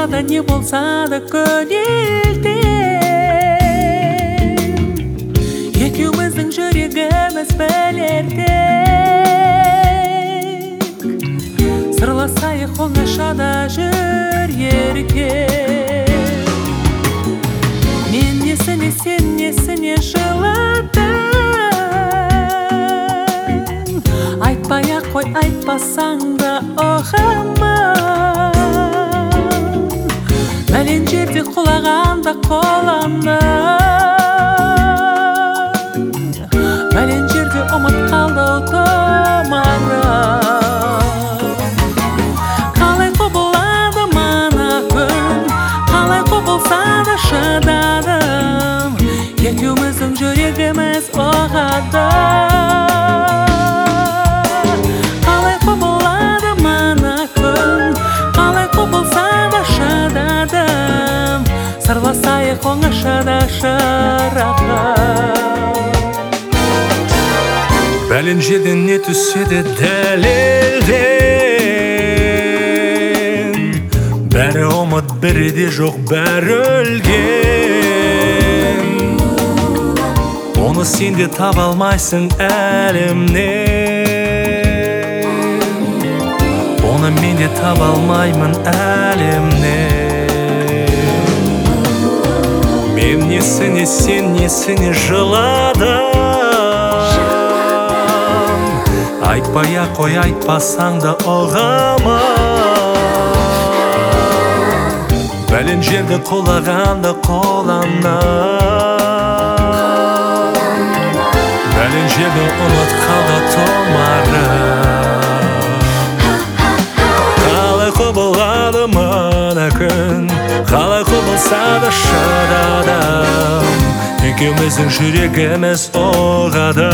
болса да, не болса да көңілде екеуміздің жүрегіміз білердек сырласайық оңашада жүр еркек мен несіне сен несіне жыладың айтпай-ақ қой айтпасаң да ұғамын бәлен жерде құлағанда қоламын бәлен жерде ұмыт қалды томарым қалай құбылады мана күн қалай құбылса да шыдадым екеуміздің жүрегіміз ұғады қалай құбылады мана күн қалай құбылса да шыдадым сырласайық оңашада шырағым бәлен жерден не түссе де дәлелден бәрі ұмыт бірі де жоқ бәрі өлген оны сен де таба алмайсың әлемнен оны мен де таба алмаймын әлемнен мен несіне сен несіне жыладың айтпай-ақ қой айтпасаң да ұғамын бәлен жерді құлағанда қоланам бәлен жерді ұмыт қалды томарым қалай құбылады мына күн қалай құбылса да шыдадым екеуміздің жүрегіміз ұғады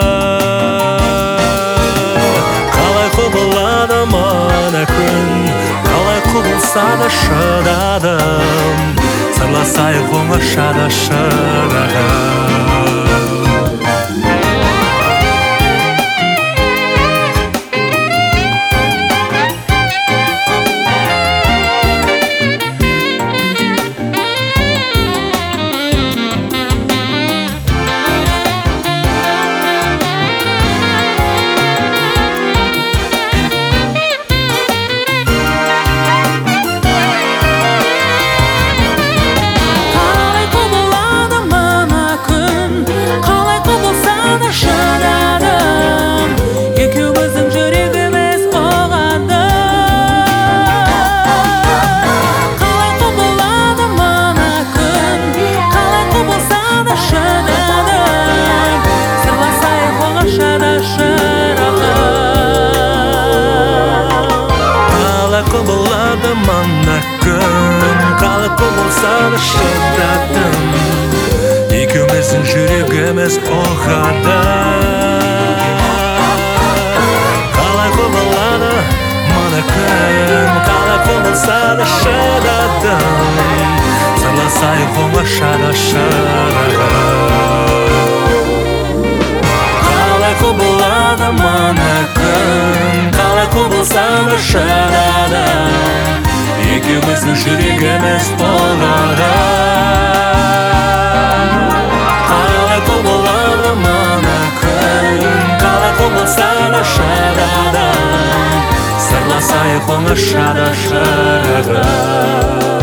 құбылады мына күн қалай құбылса да шыдадым сырласайық оңашада шырағым құбылады мана күн қалай құбылса да шыдадым екеуміздің жүрегіміз ұғады қалай құбылады мана күн қалай құбылса да шыдадым сырласайық оңашада шырағым қалай құбылады мана күн қалай құбылса да шыдадым екеуміздің жүрегіміз ұғады қалай құбылады мана күн қалай құбылса да шыдадым сырласайық оңашада шырағым